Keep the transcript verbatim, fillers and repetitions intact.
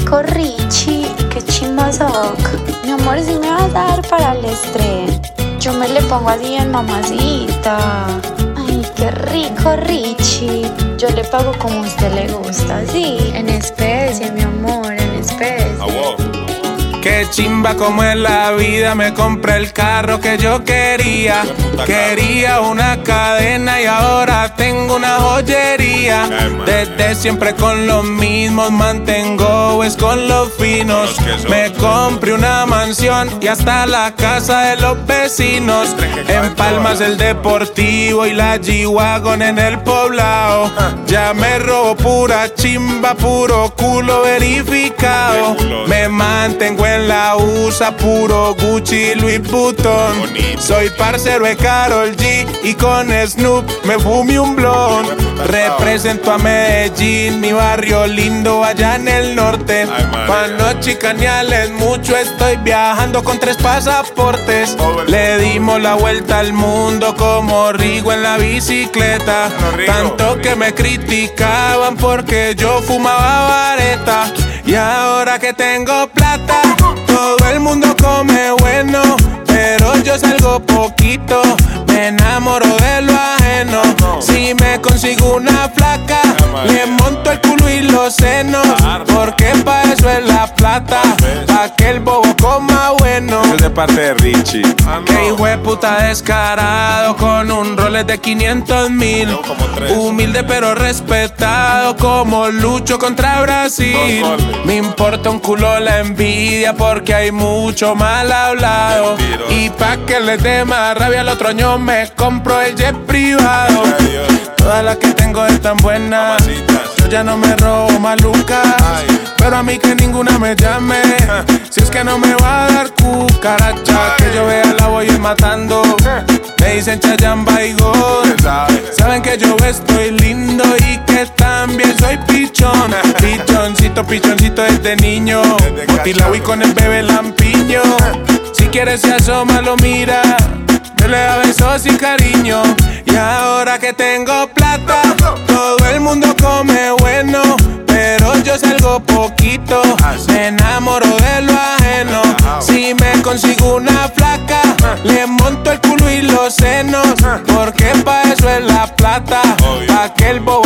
rico, Richie. Qué chimba soc. Mi amor, si me vas a dar para el estrés, yo me le pongo así en mamacita. Ay, qué rico, Richie. Yo le pago como a usted le gusta, sí. En especie, mi amor, en especie. Ah, wow. Qué chimba como es la vida, me compré el carro que yo quería. Quería una cadena y ahora tengo una joyería. Desde siempre con los mismos mantengo, es con los finos. Me compré una mansión y hasta la casa de los vecinos. En Palmas el Deportivo y la G-Wagon en el Poblado. Ya me robo pura chimba, puro culo verificado. Me mantengo en la U S A, puro Gucci, Louis Vuitton. Bonito. Soy parcero de Karol G y con Snoop me fumé un blon. Represento a Medellín, mi barrio lindo allá en el norte. Pa' no chicanearles mucho, estoy viajando con tres pasaportes. Le dimos la vuelta al mundo como Rigo en la bicicleta. Tanto que me criticaban porque yo fumaba vareta. Y ahora que tengo plata, todo el mundo come bueno, pero yo salgo poquito, me enamoro de lo ajeno. Si me consigo una flaca, le monto el culo y los senos, porque pa' eso es la plata, pa' que el bobo coma bueno. Es de parte de Richie. Que hijo de puta descarado, con un Rolex de quinientos mil. Humilde pero respetado, como lucho contra Brasil. Me importa un culo la envidia, porque hay mucho mal hablado. Y pa' que les dé más rabia, el otro año me compro el jet privado. Todas las que tengo están buenas, yo ya no me robo maluca. Pero a mí que ninguna me llame, si es que no me va a dar cucaracha. Que yo vea la voy a ir matando, me dicen Chayanne Baigón. Saben que yo estoy lindo y que también soy pichón. Pichoncito, pichoncito desde niño, motilao y con el bebé lampiño. Si quieres se asoma, lo mira, yo le da besos y cariño. Y ahora que tengo plata, todo el mundo come bueno, pero yo salgo poquito, me enamoro de lo ajeno. Si me consigo una flaca, le monto el culo y los senos, porque pa' eso es la plata, pa' que el bo